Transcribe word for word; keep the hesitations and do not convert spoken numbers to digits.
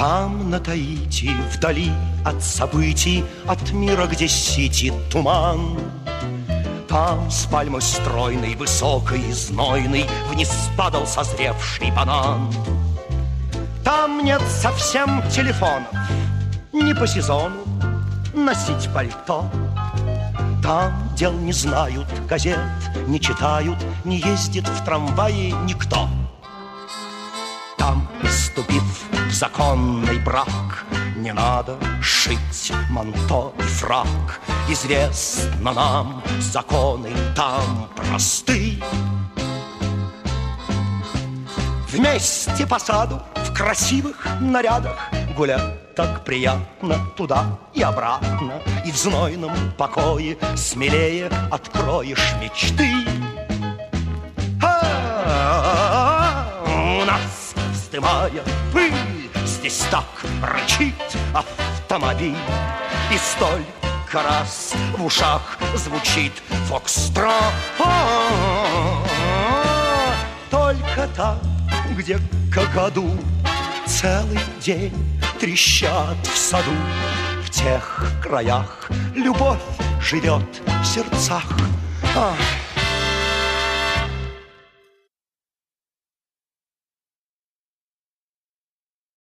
Там, на Таити, вдали от событий, от мира, где ситит туман, там с пальмы стройной, высокой и знойной вниз падал созревший банан. Там нет совсем телефонов, не по сезону носить пальто. Там дел не знают газет, не читают, не ездит в трамвае никто. Там, вступив в законный брак, не надо шить манто и фрак. Известно нам, законы там просты. Вместе по саду в красивых нарядах гулять так приятно туда и обратно. И в знойном покое смелее откроешь мечты. А-а-а, у нас, вздымая пыль, здесь так рычит автомобиль. И столько раз в ушах звучит фокстрот. Только там, где какаду целый день трещат в саду, в тех краях любовь живет в сердцах. Ах,